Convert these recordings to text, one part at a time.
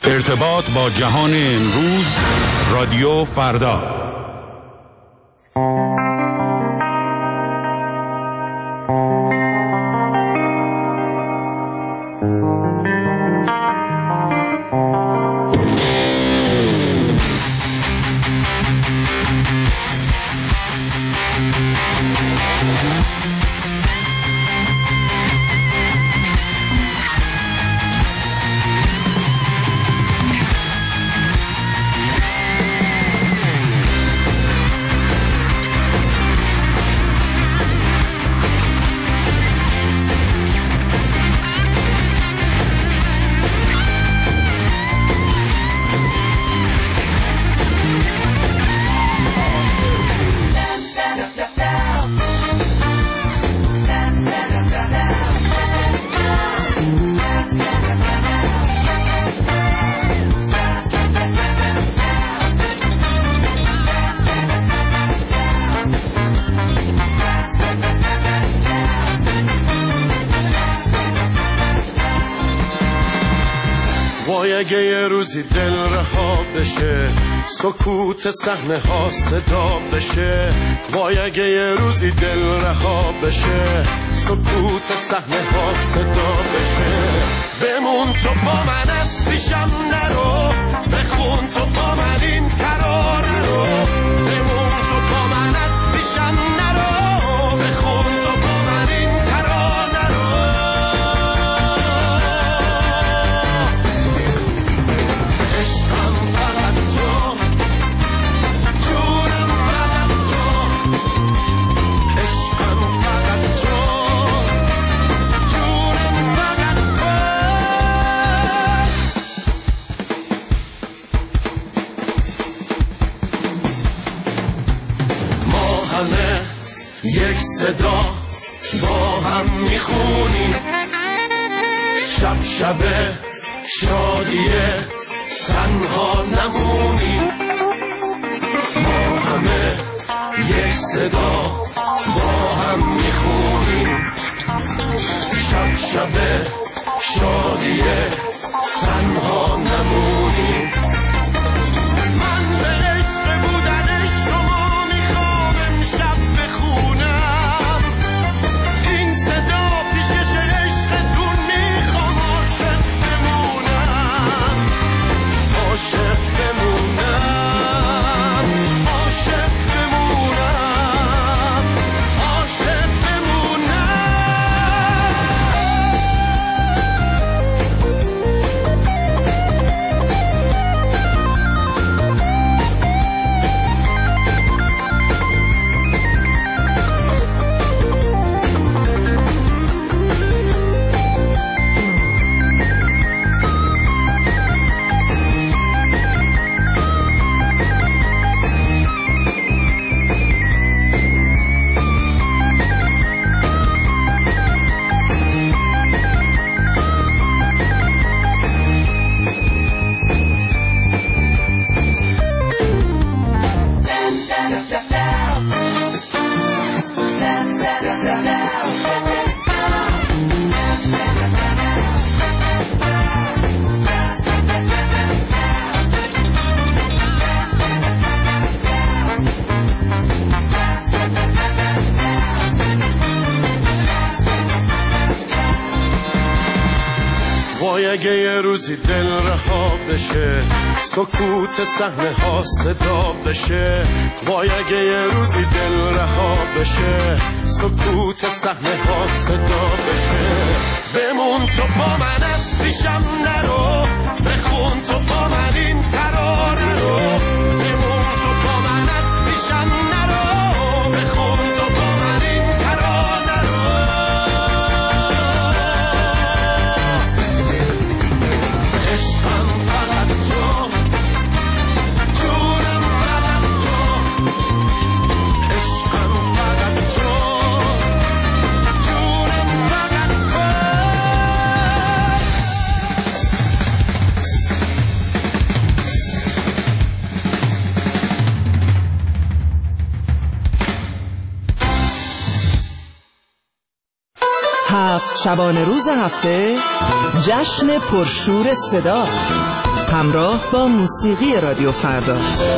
ارتباط با جهان امروز، رادیو فردا. وای اگه یه روزی دل رها بشه، سکوت صحنه ها صدا بشه. وای اگه یه روزی دل رها بشه، سکوت صحنه ها صدا بشه. بمون تو با من، از پیشم نرو، بخون تو با من این ترانه رو. بمون تو با من، از پیشم نرو، بخون تو با من این ترانه رو. عشقم فقط تو، جونم فقط تو. عشقم فقط تو، جونم فقط تو. ما همه یک صدا با هم میخونیم، شب شب شادیه تنها نمونیم. ما همه یک صدا با هم میخونیم، شب شب شادیه تنها نمونیم. من به عشق بودن شما میخوام امشب بخونم این صدا، پیشش عشقتون میخوام عاشق بمونم، عاشق بمونم، عاشق بمونم، عاشق بمونم. وای اگه یه روزی دل رها بشه، سکوت صحنه ها صدا بشه. وای اگه یه روزی دل رها بشه، سکوت صحنه ها صدا بشه. بمون تو با من، از پیشم نرو، بخون تو با من این ترانه رو. بمون تو با من، از پیشم نرو، بخون تو با من این ترانه رو. عشقم فقط تو، جونم فقط تو. عشقم فقط تو، جونم فقط تو. هفت شبانه روز هفته، جشن پرشور صدا، همراه با موسیقی رادیو فردا.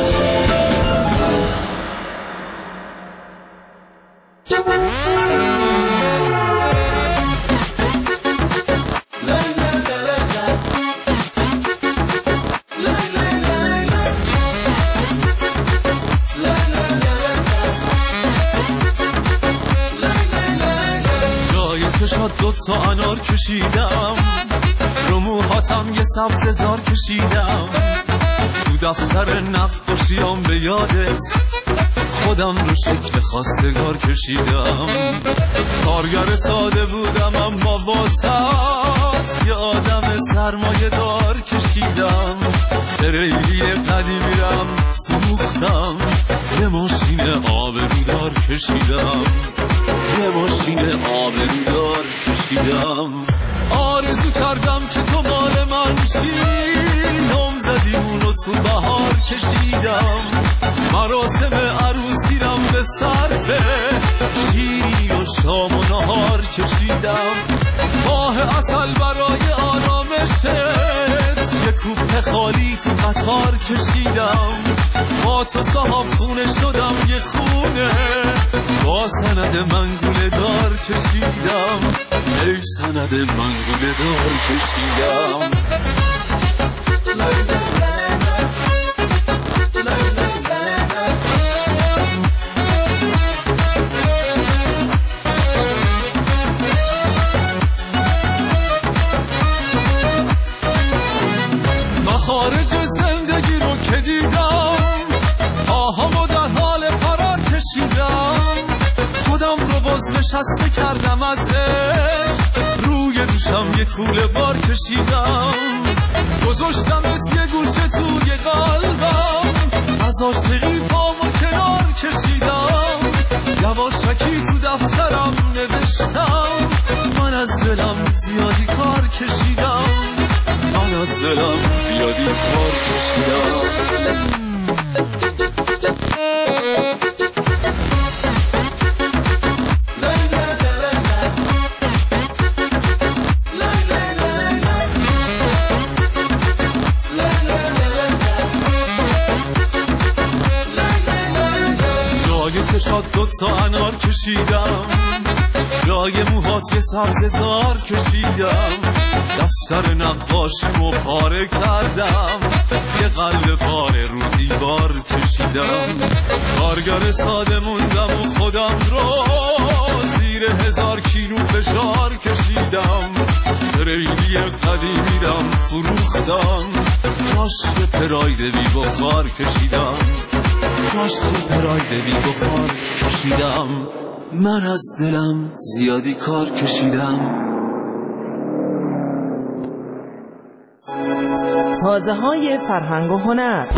تا انار کشیدم، رو موهاتم یه سبز زار کشیدم، تو دفتر نقاشیام به یادت خودم رو شکل خواستگار کشیدم. کارگر ساده بودم اما واسط یه آدم سرمایه دار کشیدم. تریلی قدیمیرم فروختم، یه ماشین آبرودار کشیدم، یه ماشین آبرودار کشیدم. آرزو کردم که تو مال من شی، نام زدیمونو تو بهار کشیدم. مراسم عروسیرم به صرفه شیری و شام و نهار کشیدم. ماه عسل برای آرامشت یه کوپه خالی تو قطار کشیدم. با تو صاحب خونه شدم یه خونه، با سند منگوله دار کشیدم، ای سند منگوله دار کشیدم. مخارج زندگی رو که دیدم، آهامو در حال فرار کشیدم. خودم رو باز نشسته کردم از عشق، روی دوشم یه کوله بار کشیدم. گذاشتمت یه گوشه توی قلبم، از عاشقی پامو کنار کشیدم. یواشکی تو دفترم نوشتم، من از دلم زیادی کار کشیدم، من از دلم زیادی کار کشیدم. جای چشات دوتا انار کشیدم، جای موهات یه سبز زار کشیدم. دفتر نقاشیمو پاره کردم، یه قلب پاره رو دیوار کشیدم. کارگر ساده موندم و خودم رو زیر 1000 کیلو فشار کشیدم. تریلی قدیمیرم فروختم، کاش یه پراید بی بخار کشیدم، کاش یه پراید بی بخار کشیدم. من از دلم زیادی کار کشیدم. تازه های فرهنگ و هنر.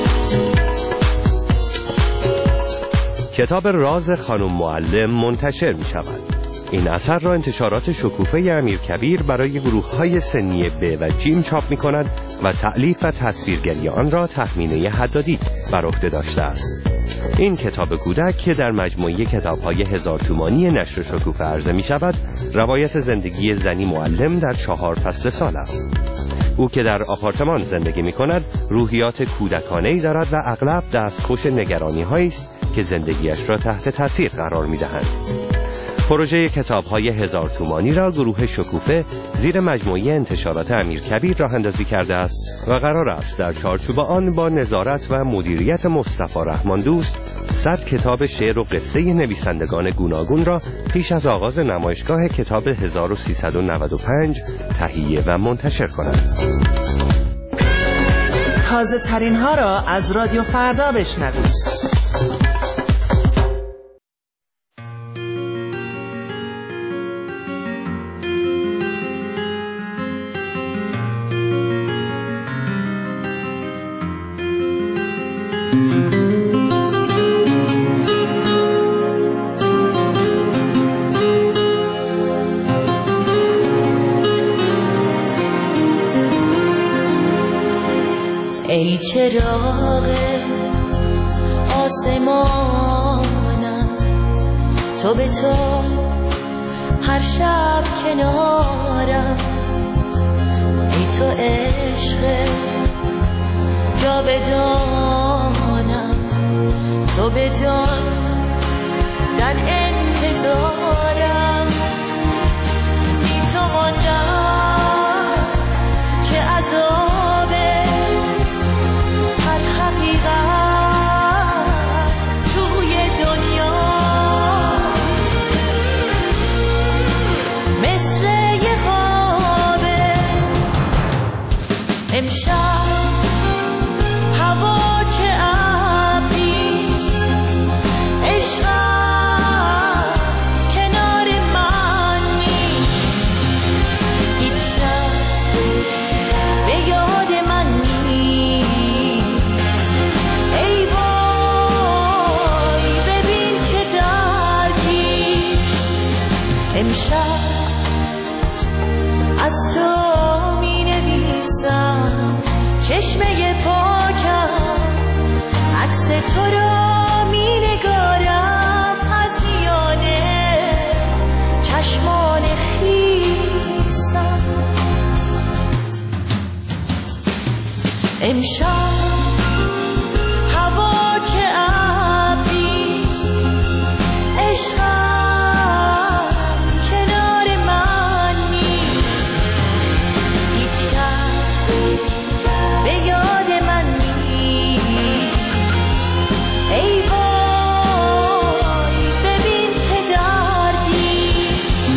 کتاب راز خانم معلم منتشر می شود. این اثر را انتشارات شکوفه امیرکبیر برای گروه‌های سنی ب و ج چاپ می کند و تألیف و تصویرگری آن را تهمینه حدادی بر عهده داشته است. این کتاب کودک که در مجموعه کتاب‌های 1000 تومانی نشر شکوفه عرضه می شود، روایت زندگی زنی معلم در 4 فصل سال است. او که در آپارتمان زندگی می کند، روحیات کودکانه‌ای دارد و اغلب دستخوش نگرانی‌هایی است که زندگیش را تحت تاثیر قرار می دهند. پروژه کتاب‌های 1000 تومانی را گروه شکوفه زیر مجموعه انتشارات امیرکبیر راه اندازی کرده است و قرار است در چارچوب آن با نظارت و مدیریت مصطفی رحمان دوست 100 کتاب شعر و قصه نویسندگان گوناگون را پیش از آغاز نمایشگاه کتاب 1395 تهیه و منتشر کند. تازه ترین ها را از رادیو فردا بشنوید. ای چراغ آسمانم، تو به تو هر شب کنارم. ای تو عشق بدانم تو بدان در انتظارم بی تو ماندم چه عذابه هر حقیقت توی دنیا مثل یه خوابه امشب هوا چه ابریست عشقم کنار من نیست هیچ کس به یاد من نیست ای وای ببین چه دردیست امشب از تو می نویسم چشمه پاکم عکس تو را می نگارم از میانه چشمان خیسم امشب هوا چه ابریست عشقم کنار من نیست هیچ کس به یاد من نیست ای وای ببین چه دردیست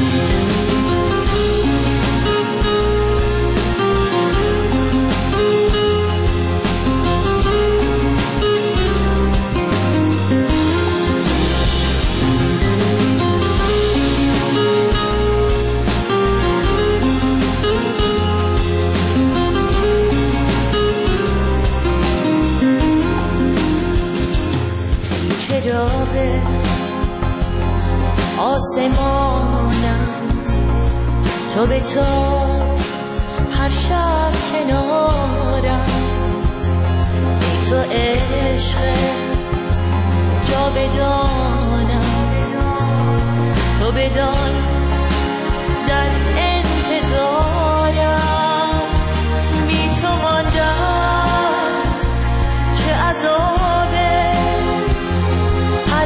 چراغ آسمانم تو به تا هر شب کنارم ای تو عشق جا بدانم تو بدان در انتظارم بی تو ماندم چه عذابه هر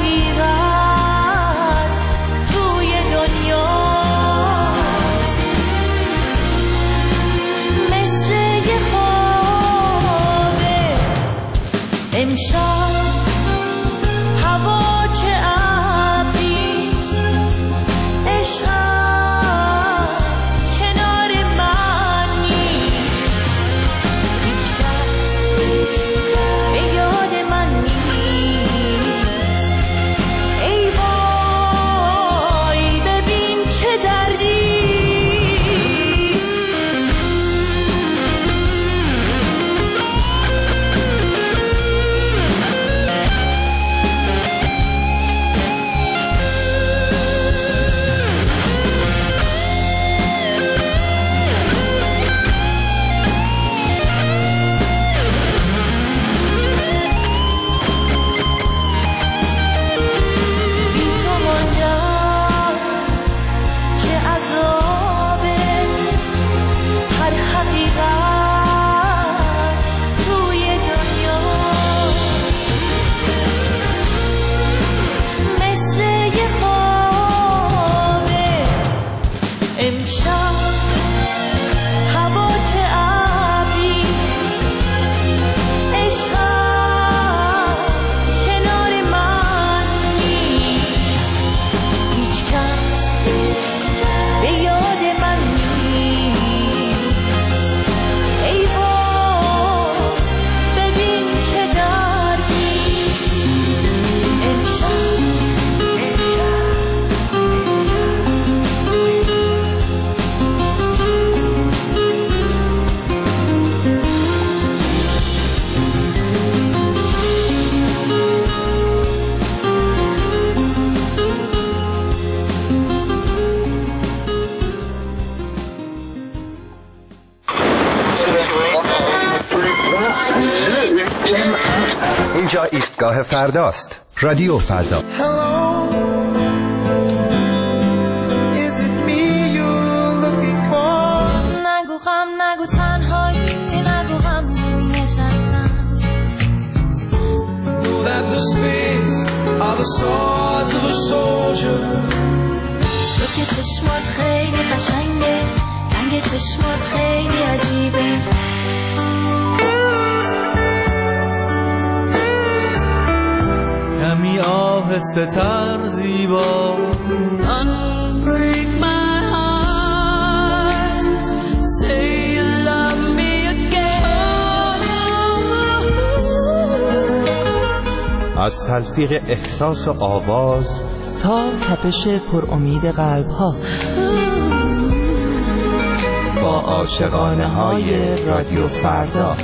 حقیقت توی دنیا مثل یه خوابه امشب هوا چه ابریست عشقم کنار من نیست هیچ کس به یاد من نیست ای وای ببین چه دردیست بی تو ماندم چه عذابه هر حقیقت توی دنیا مثل یه خوابه امشب هوا چه ابریست عشقم کنار من نیست هیچ کس به یاد من نیست ای وای ببین چه دردیست امشب اینجا ایستگاه فرداست. رادیو فردا. Hello, is it me you're looking for? نگو غم نگو تنهایی نگو غم نشستم are the swords of a soldier. تو که چشمات خیلی قشنگه، رنگ چشمات خیلی عجیبه. کمی آهسته تر زیبا Unbreak my heart Say you love me again از تلفیق احساس و آواز تا تپش پر امید قلب ها، با عاشقانه های رادیو فردا.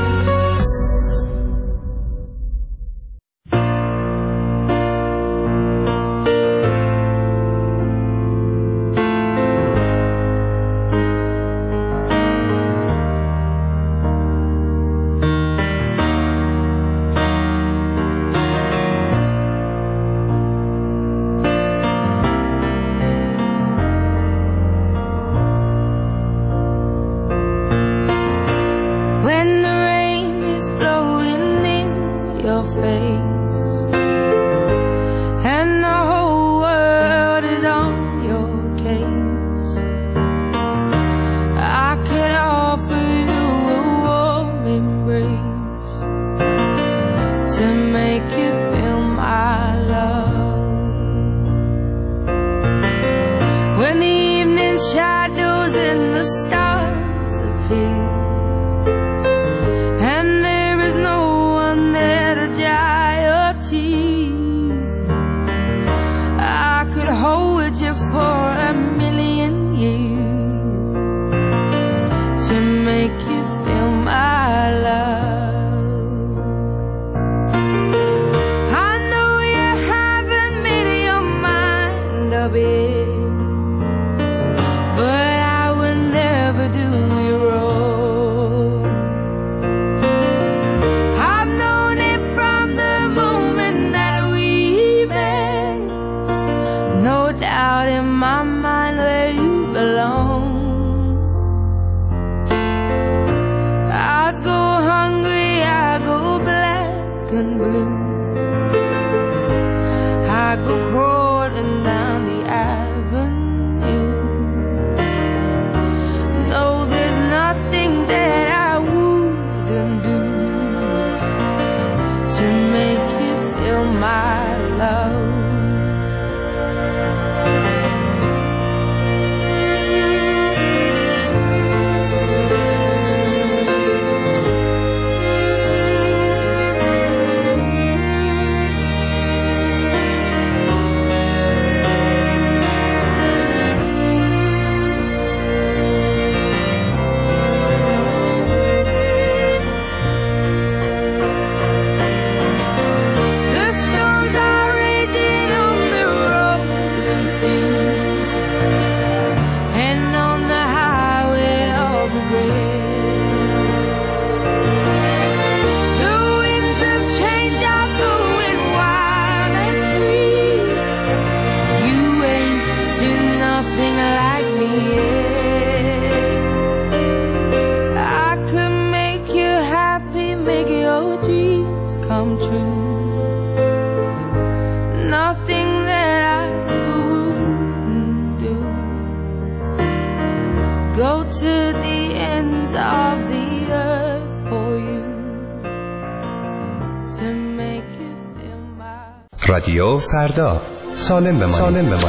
رادیو فردا، سالم بمانید.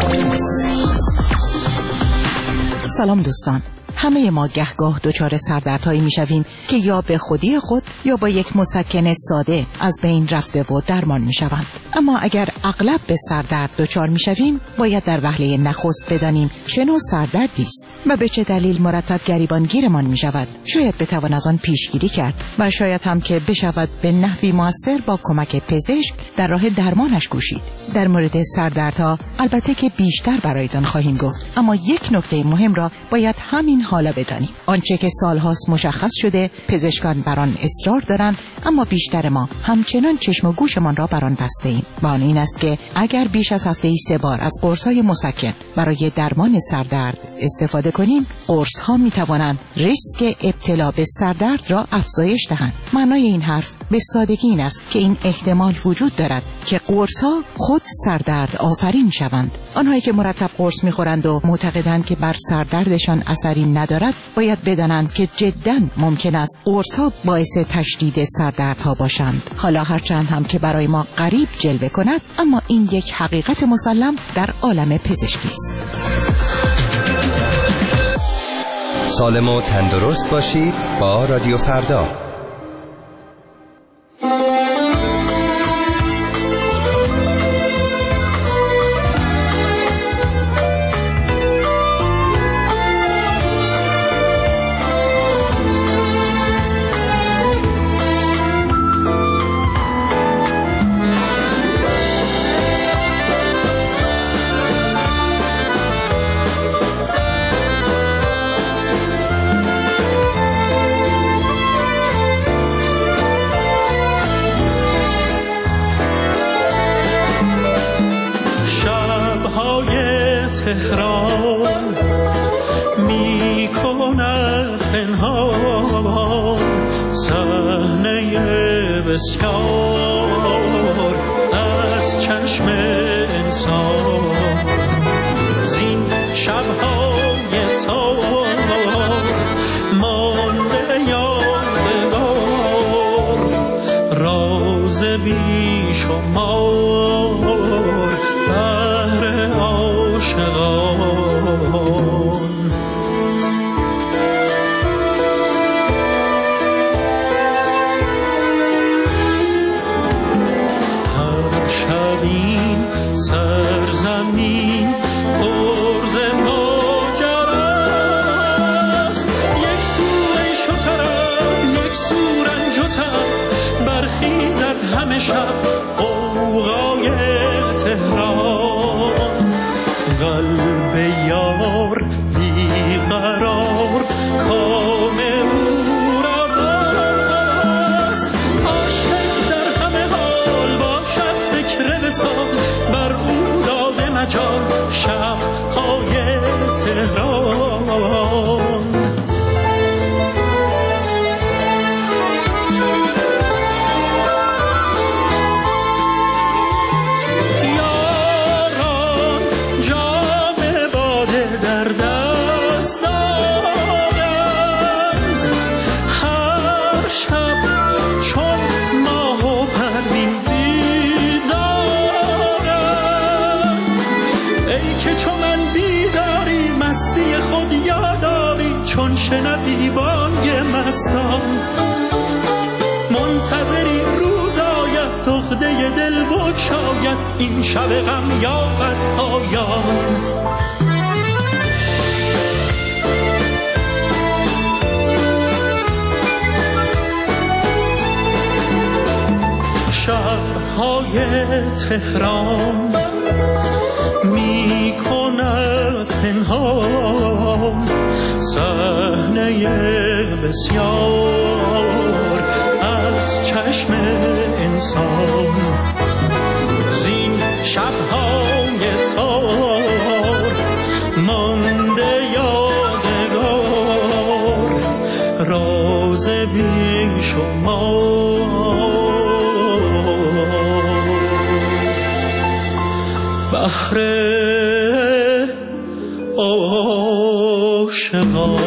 سلام دوستان، همه ما گهگاه دچار سردردهایی میشویم که یا به خودی خود یا با یک مسکن ساده از بین رفته و درمان میشوند. اما اگر اغلب به سردرد دچار میشویم، باید در وهله نخست بدانیم چه نوع سردردی است و به چه دلیل مرتب گریبانگیرمان میشود. شاید بتوان از آن پیشگیری کرد و شاید هم که بشود به نحوی موثر با کمک پزشک در راه درمانش کوشید. در مورد سردردها البته که بیشتر برایتان خواهیم گفت، اما یک نکته مهم را باید همین حالا بدانیم. آنچه که سالهاست مشخص شده، پزشکان بر آن اصرار دارند اما بیشتر ما همچنان چشم و گوشمان را بر آن بسته ایم. و آن این است که اگر بیش از هفته‌ای 3 بار از قرص‌های مسکن برای درمان سردرد استفاده کنیم، قرص‌ها می‌توانند ریسک ابتلا به سردرد را افزایش دهند. معنای این حرف به سادگی این است که این احتمال وجود دارد که قرص‌ها خود سردرد آفرین شوند. آنهایی که مرتب قرص می‌خورند و معتقدند که بر سردردشان اثری ندارد، باید بدانند که جداً ممکن است قرص‌ها باعث تشدید سردردها باشند. حالا هرچند هم که برای ما غریب جلوه کند، اما این یک حقیقت مسلم در عالم پزشکی است. سالم و تندرست باشید با رادیو فردا. تهران می کند پنهان صحنه بسیار از چشم انسان. زین شبهای تار مانده یادگار، راز بی شمار بهر عاشقان. هر شب این سرزمین پر ز ماجراست، یک سو عیش و طرب یک سو رنج و تب، برخیزد همه شب غوغای تهران. قلب یار بیقرار کام او را باست، عاشق در همه حال باشد فکر وصال، بر او داده مجال شب‌های تهران. چون شنوی بانگ مستان، منتظری روز آید دغده دل بگشاید، این شب غم یابد پایان. شب‌های تهران می کند پنهان صحنه بسیار از چشم انسان. زین شب‌های تار مانده یادگار، راز بی شمار بهر عاشقان.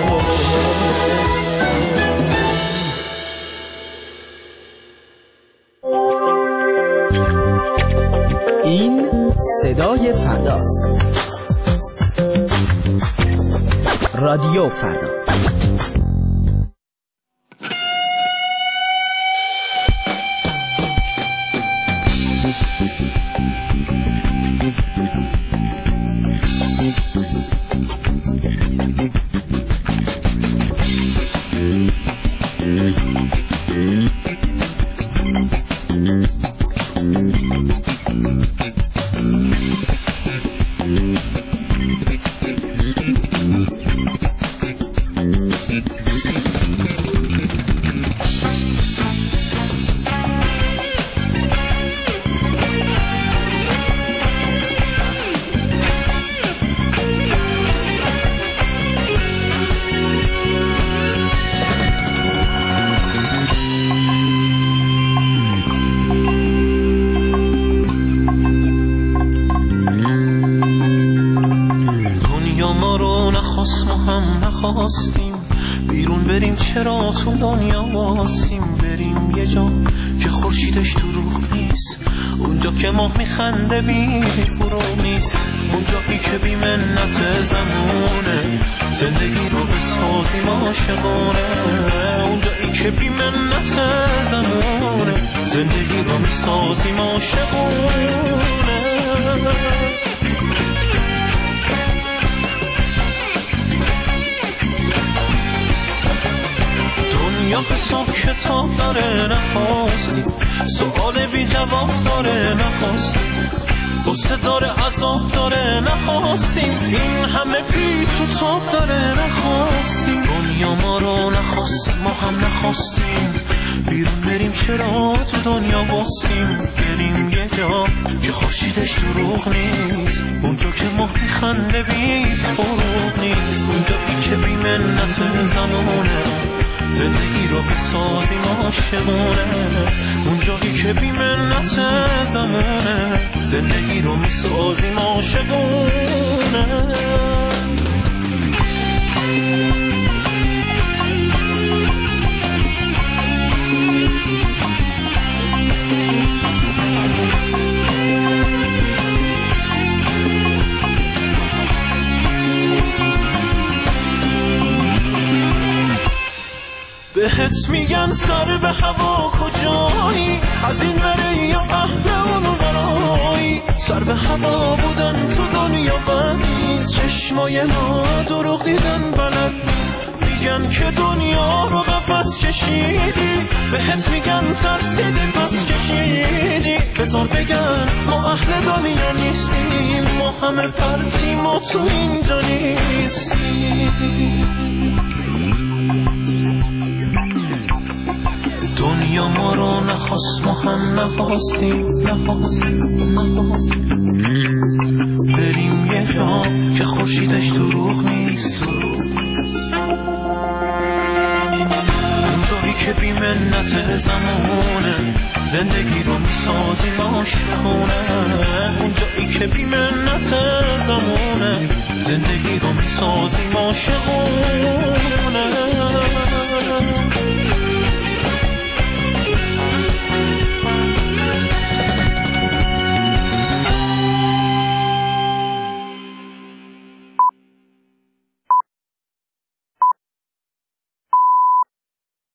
این صدای فرداست. رادیو فردا. نخواستیم بیرون بریم، چرا تو دنیا واسیم؟ بریم یه جا که خورشیدش دروغ نیست، اونجا که ماه میخنده بی فرو نیست، اونجایی که بی منت زمونه زندگی رو بسازیم عاشقانه، اونجایی که بی منت زمونه زندگی رو بسازیم عاشقانه. دنیا حساب کتاب داره نخواستیم، سؤال بی جواب داره نخواستیم، قصه داره عذاب داره نخواستیم، این همه پیچ و تاب داره نخواستیم. دنیا ما رو نخواست، ما هم نخواستیم بیرون بریم، چرا تو دنیا باسیم؟ بریم یه جا که خورشیدش دروغ نیست، اونجا که ماه میخنده بی فروغ نیست، اونجا که بی منت زمانه زندگی رو بسازیم عاشقانه، اونجایی که بی منت زمانه زندگی رو میسازیم عاشقانه. بهت میگن سر به هوا کجایی، از این وره یا اهل اون ورایی، سر به هوا بودن تو دنیا بد نیست، چشمای ما دروغ دیدن بلد نیست، میگن که دنیا رو قفس کشیدی، بهت میگن ترسیدی پس کشیدی، بذار بگن ما اهل دنیا نیستیم، ما همه پرتیم و تو اینجا نیستیم. دنیا ما رو نخواست، ما هم نخواستیم بریم یه جا که خورشیدش دروغ نیست، اونجایی که بی منت زمانه زندگی رو میسازیم عاشقانه، اونجایی که بی منت زمانه زندگی رو میسازیم عاشقانه.